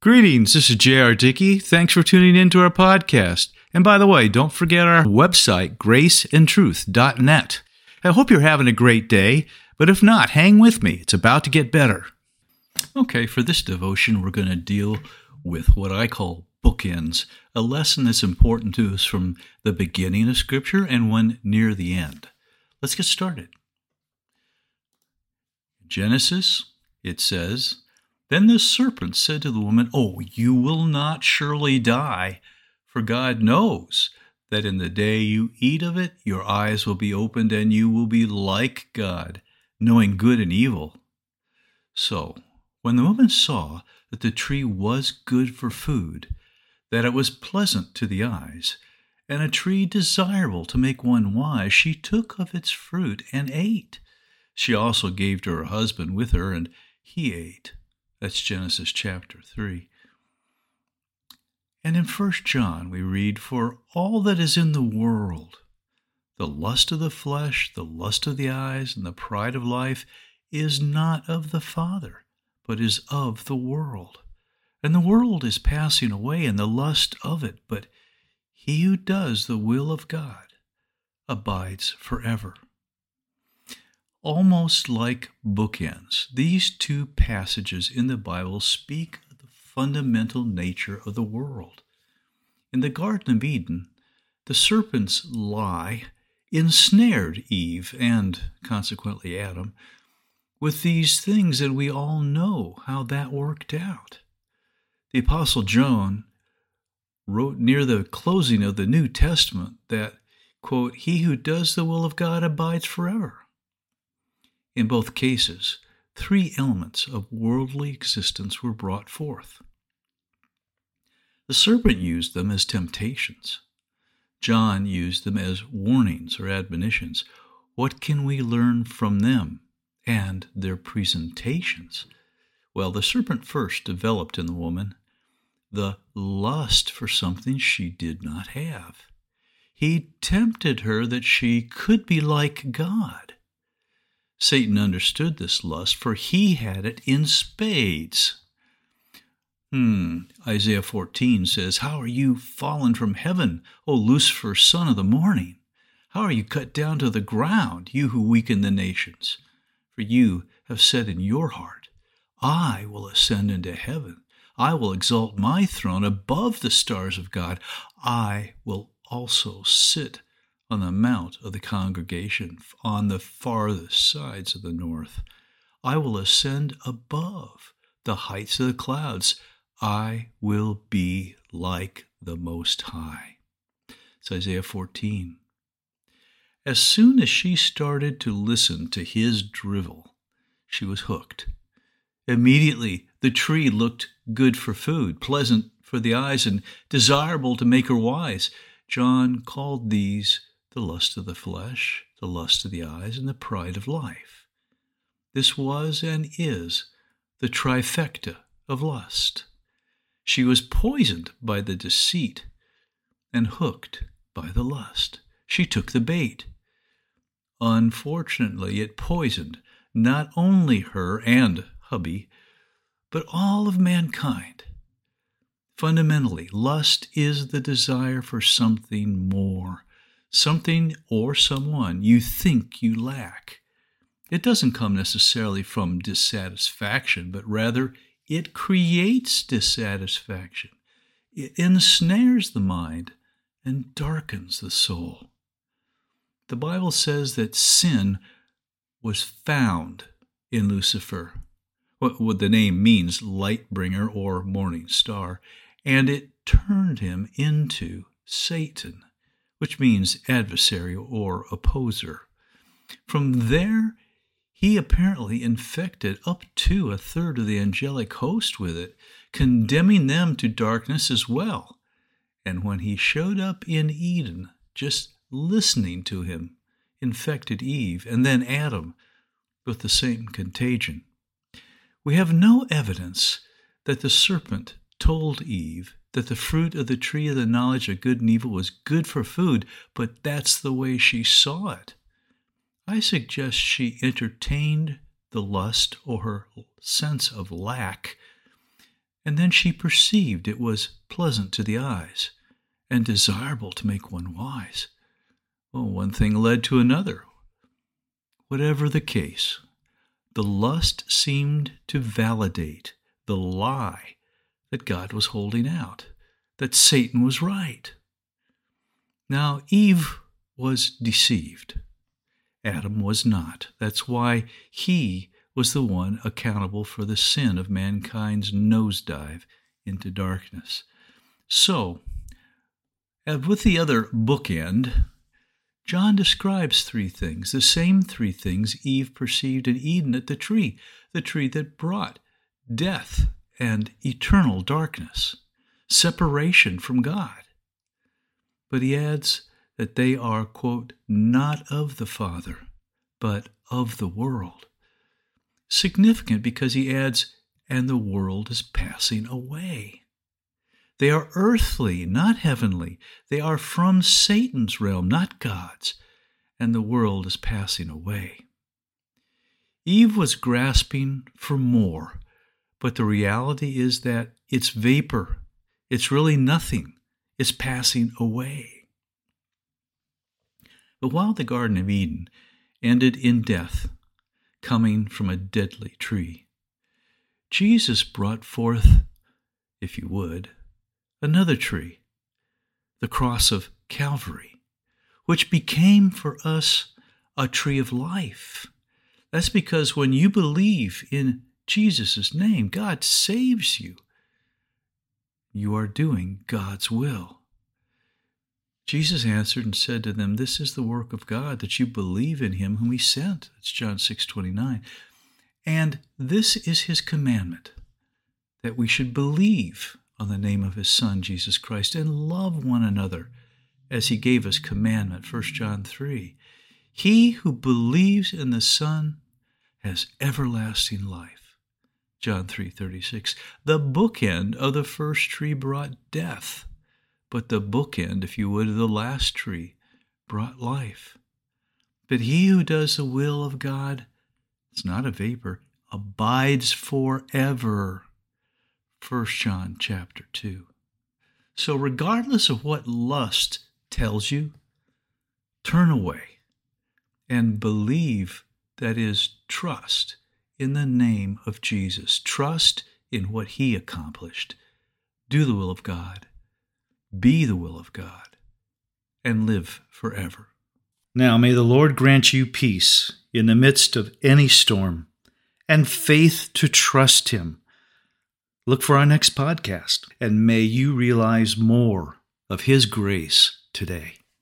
Greetings, this is J.R. Dickey. Thanks for tuning in to our podcast. And by the way, don't forget our website, graceandtruth.net. I hope you're having a great day, but if not, hang with me. It's about to get better. Okay, for this devotion, we're going to deal with what I call bookends, a lesson that's important to us from the beginning of Scripture and one near the end. Let's get started. Genesis, it says, "Then the serpent said to the woman, 'Oh, you will not surely die, for God knows that in the day you eat of it, your eyes will be opened and you will be like God, knowing good and evil.' So, when the woman saw that the tree was good for food, that it was pleasant to the eyes, and a tree desirable to make one wise, she took of its fruit and ate. She also gave to her husband with her, and he ate." That's Genesis chapter 3. And in 1 John we read, "For all that is in the world, the lust of the flesh, the lust of the eyes, and the pride of life, is not of the Father, but is of the world. And the world is passing away, and the lust of it, but he who does the will of God abides forever." Almost like bookends, these two passages in the Bible speak of the fundamental nature of the world. In the Garden of Eden, the serpent's lie ensnared Eve and, consequently, Adam with these things, and we all know how that worked out. The Apostle John wrote near the closing of the New Testament that, quote, "He who does the will of God abides forever." In both cases, three elements of worldly existence were brought forth. The serpent used them as temptations. John used them as warnings or admonitions. What can we learn from them and their presentations? Well, the serpent first developed in the woman the lust for something she did not have. He tempted her that she could be like God. Satan understood this lust, for he had it in spades. Isaiah 14 says, "How are you fallen from heaven, O Lucifer, son of the morning? How are you cut down to the ground, you who weaken the nations? For you have said in your heart, I will ascend into heaven. I will exalt my throne above the stars of God. I will also sit on the mount of the congregation on the farthest sides of the north. I will ascend above the heights of the clouds. I will be like the Most High." It's Isaiah 14. As soon as she started to listen to his drivel, she was hooked. Immediately, the tree looked good for food, pleasant for the eyes, and desirable to make her wise. John called these the lust of the flesh, the lust of the eyes, and the pride of life. This was and is the trifecta of lust. She was poisoned by the deceit and hooked by the lust. She took the bait. Unfortunately, it poisoned not only her and hubby, but all of mankind. Fundamentally, lust is the desire for something more, something or someone you think you lack. It doesn't come necessarily from dissatisfaction, but rather it creates dissatisfaction. It ensnares the mind and darkens the soul. The Bible says that sin was found in Lucifer. What the name means, light bringer or morning star, and it turned him into Satan, which means adversary or opposer. From there, he apparently infected up to a third of the angelic host with it, condemning them to darkness as well. And when he showed up in Eden, just listening to him infected Eve and then Adam with the same contagion. We have no evidence that the serpent told Eve that the fruit of the tree of the knowledge of good and evil was good for food, but that's the way she saw it. I suggest she entertained the lust or her sense of lack And then she perceived it was pleasant to the eyes and desirable to make one wise. Well, one thing led to another. Whatever the case, the lust seemed to validate the lie that God was holding out, that Satan was right. Now, Eve was deceived. Adam was not. That's why he was the one accountable for the sin of mankind's nosedive into darkness. So, with the other bookend, John describes three things, the same three things Eve perceived in Eden at the tree that brought death and eternal darkness, separation from God. But he adds that they are, quote, not of the Father, but of the world. Significant because he adds, and the world is passing away. They are earthly, not heavenly. They are from Satan's realm, not God's, and the world is passing away. Eve was grasping for more, but the reality is that it's vapor. It's really nothing. It's passing away. But while the Garden of Eden ended in death, coming from a deadly tree, Jesus brought forth, if you would, another tree, the cross of Calvary, which became for us a tree of life. That's because when you believe in Jesus' name, God saves you. You are doing God's will. Jesus answered and said to them, this is the work of God, that you believe in him whom he sent. That's John 6:29. And this is his commandment, that we should believe on the name of his Son, Jesus Christ, and love one another as he gave us commandment, 1 John 3. He who believes in the Son has everlasting life, John 3:36. The bookend of the first tree brought death, but the bookend, if you would, of the last tree brought life. But he who does the will of God, it's not a vapor, abides forever. 1 John chapter 2. So regardless of what lust tells you, turn away and believe, that is, trust in the name of Jesus. Trust in what he accomplished. Do the will of God. Be the will of God. And live forever. Now may the Lord grant you peace in the midst of any storm and faith to trust him. Look for our next podcast, and may you realize more of his grace today.